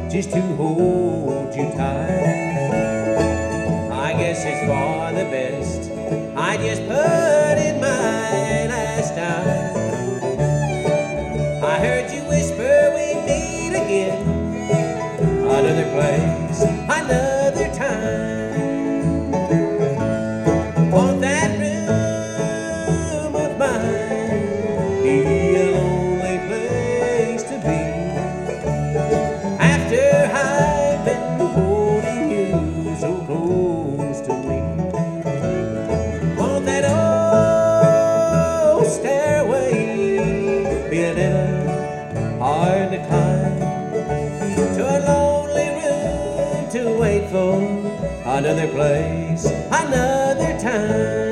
just to hold you tight. I guess it's for the best. I just put in my last time. I heard you whisper we'd meet again, another place, another time. Won't that room of mine be a lonely place to be? After I've been holding you so close to me. Won't that old stairway be a little hard to climb? To a lonely room to wait for another place, another time.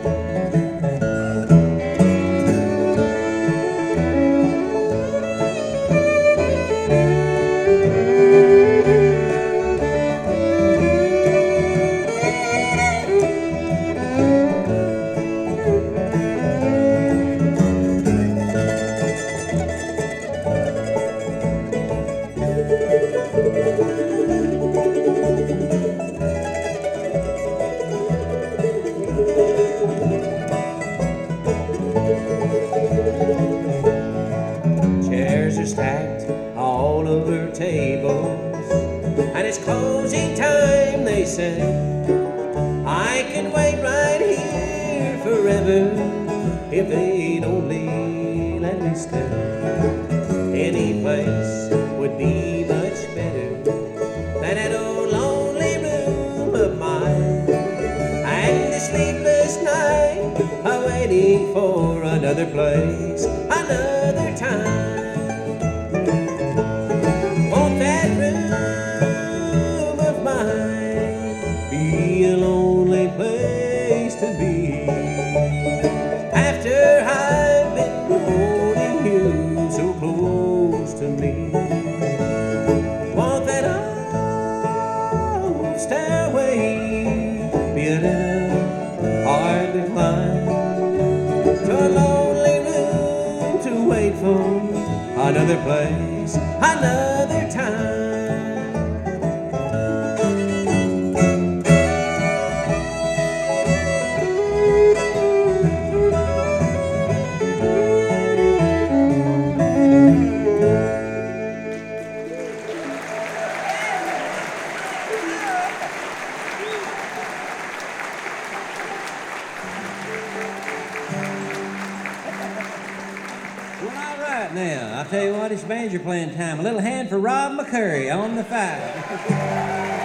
Chairs are stacked all over tables, and it's closing time, they say. I can wait right here forever if they'd only let me stay. Any place would be much better than that old lonely room of mine, and the sleepless night waiting for another place, another time. Won't that room of mine be a lonely place to be? After I've been holding you so close to me. Won't that old stairway be a little hard to climb? To a lonely room to wait for another place, another time. Well, all right now. I'll tell you what, it's banjo playing time. A little hand for Rob McCurry on the five.